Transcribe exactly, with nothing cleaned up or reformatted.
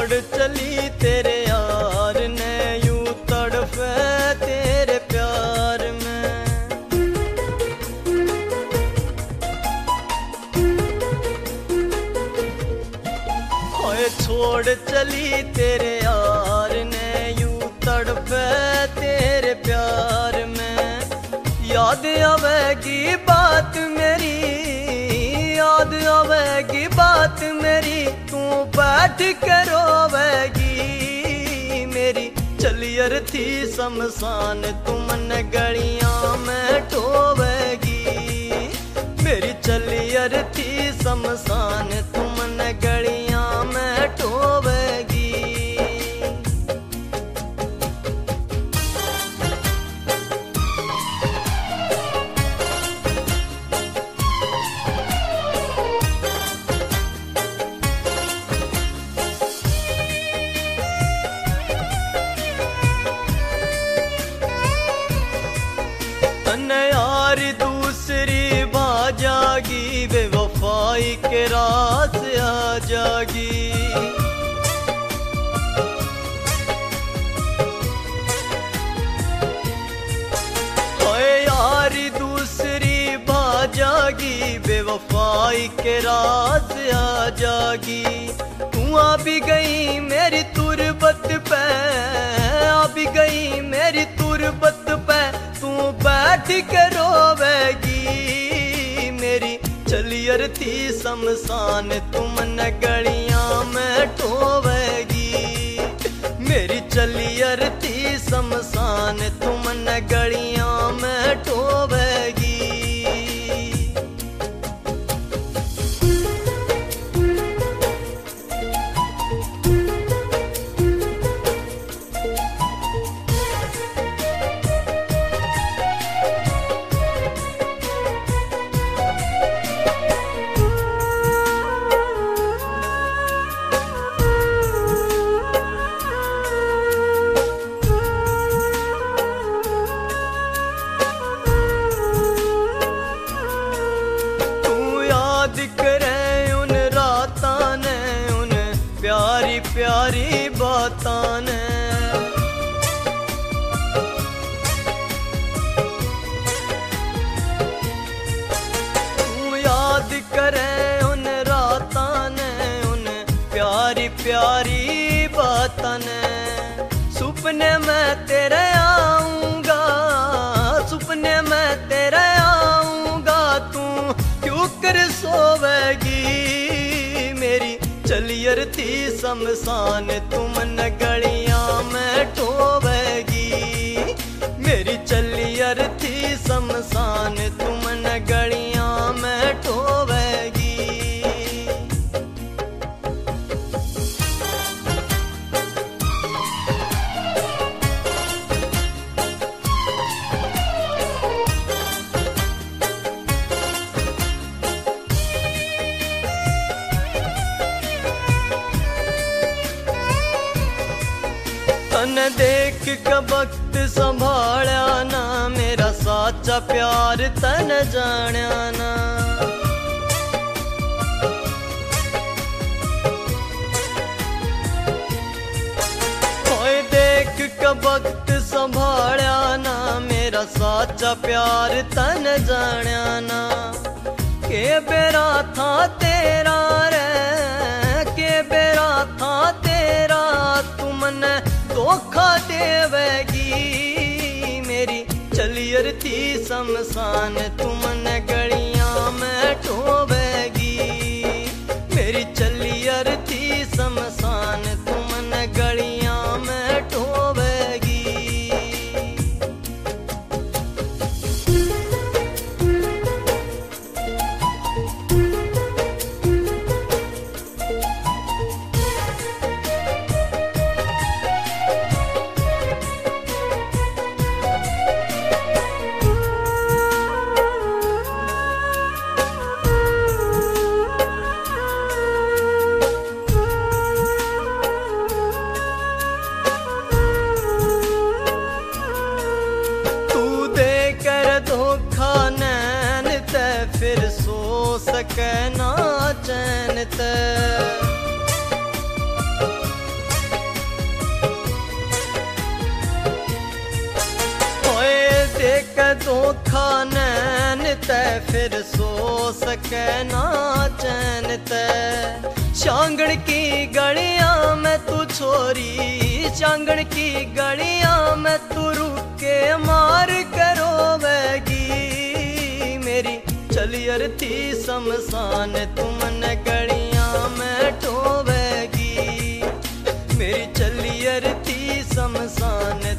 छोड़ चली तेरे यार ने यूं तड़फे तेरे प्यार में। ओए छोड़ चली तेरे यार ने यूं तड़फे तेरे प्यार में। याद आवेगी बात मेरी, याद आवेगी बात मेरी, तू बैठ के रोवेगी मेरी। चलियर थी शमशान तुमन गलियां में ढोवेगी मेरी। चलियर थी शमशान तुमन गलियां में ढोवेगी। यार दूसरी भाजागी बेवफाई के रात आ जागी। ओए यार दूसरी भाजागी बेवफाई के रात आ जागी। तू आ भी गई मेरी तुरबत पे, आ भी गई मेरी तुरबत पे, तू बैठ के रोवेगी मेरी। चलियर थी शमशान तुमन गलियां में ढोवेगी मेरी। चलियर थी शमशान तुमन गलियां में ढोवेगी। प्यारी बातां ने तू याद करे उन रातां ने, उन प्यारी प्यारी बातां ने। सुपने में तेरे आऊंगा, सुपने में तेरे आऊंगा, तू क्यों कर सोवेगी मेरी। चलियर थी शमशान तुमन गलियां में ढोवेगी मेरी। चलियर थी शमशान तुमन गलियां में ढोवेगी। तन देख के वक्त संभाला ना, मेरा साचा प्यार तन जाना ना। ओए देख के वक्त संभाला ना, मेरा साचा प्यार तन जाना ना। के बेरा था तेरा रे, के बेरा था तेरा, तुमने धोखा देवेगी मेरी। चलियर थी शमशान तुमन गलियां में ढोवेगी मेरी। चलियर थी शमशान तुमन गलियां में ढोवेगी। फिर सो सके ना चैन ते। धोखा नैन तै फिर सो सके ना चैन तै। चांगड़ की गलियां में तू छोरी, चांगड़ की गलियां में तू रुके मार करोवेगी। मेरी चलियर थी शमशान तुमन गलियां में ठोवेगी। मेरी चलियर थी शमशान